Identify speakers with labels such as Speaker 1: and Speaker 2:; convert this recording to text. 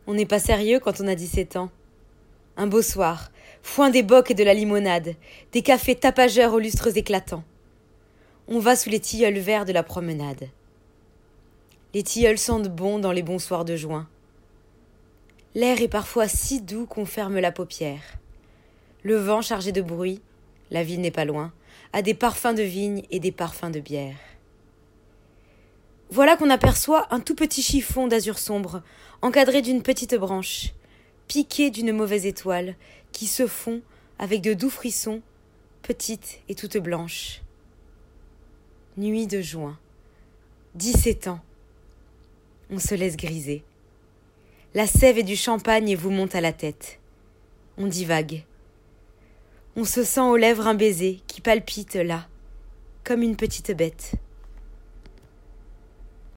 Speaker 1: On n'est pas sérieux quand on a 17 ans. Un beau soir, foin des bocs et de la limonade, des cafés tapageurs aux lustres éclatants. On va sous les tilleuls verts de la promenade. Les tilleuls sentent bon dans les bons soirs de juin. L'air est parfois si doux qu'on ferme la paupière. Le vent chargé de bruit, la ville n'est pas loin, a des parfums de vigne et des parfums de bière. Voilà qu'on aperçoit un tout petit chiffon d'azur sombre, encadré d'une petite branche, piqué d'une mauvaise étoile, qui se fond avec de doux frissons, petite et toute blanche. Nuit de juin, 17 ans. On se laisse griser. La sève et du champagne vous montent à la tête. On divague. On se sent aux lèvres un baiser qui palpite là, comme une petite bête.